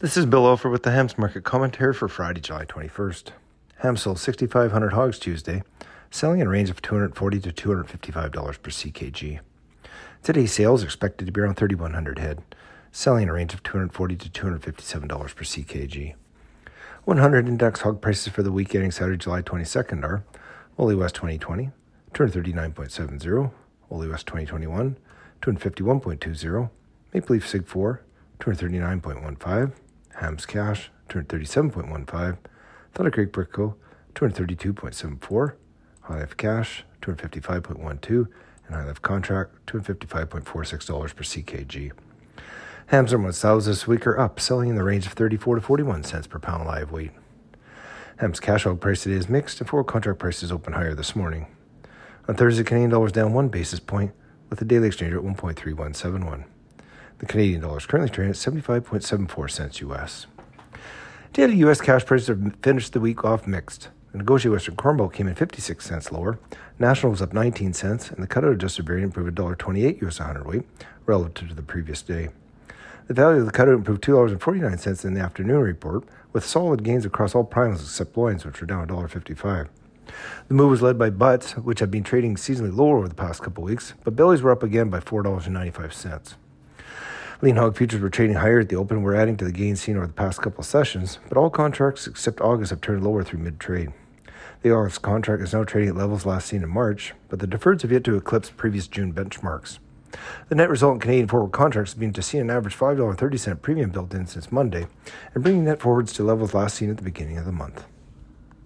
This is Bill Alford with the Hams Market Commentary for Friday, July 21st. Hams sold 6,500 hogs Tuesday, selling in a range of $240 to $255 per CKG. Today's sales are expected to be around 3,100 head, selling in a range of $240 to $257 per CKG. 100 index hog prices for the week ending Saturday, July 22nd are Woolly West 2020, $239.70, Woolly West 2021, $251.20, Maple Leaf Sig 4, $239.15, Hams Cash, $237.15, Thunder Creek Brickco, $232.74, High Life Cash, $255.12, and High Life Contract, $255.46 per CKG. Hams hormone sows this week are up, selling in the range of 34 to 41 cents per pound live weight. Hams cash hog price today is mixed, and forward contract prices open higher this morning. On Thursday, Canadian dollar is down 1 basis point, with the daily exchange rate at 1.3171. The Canadian dollar is currently trading at 75.74 cents U.S. Daily U.S. cash prices have finished the week off mixed. The negotiated Western Corn Belt came in 56 cents lower. National was up 19 cents, and the cutout adjusted variant improved $1.28 U.S. 100 weight relative to the previous day. The value of the cutout improved $2.49 in the afternoon report, with solid gains across all primals except loins, which were down $1.55. The move was led by butts, which have been trading seasonally lower over the past couple weeks, but bellies were up again by $4.95. Lean hog futures were trading higher at the open. We're adding to the gains seen over the past couple of sessions, but all contracts except August have turned lower through mid-trade. The August contract is now trading at levels last seen in March, but the deferreds have yet to eclipse previous June benchmarks. The net result in Canadian forward contracts has been to see an average $5.30 premium built in since Monday, and bringing net forwards to levels last seen at the beginning of the month.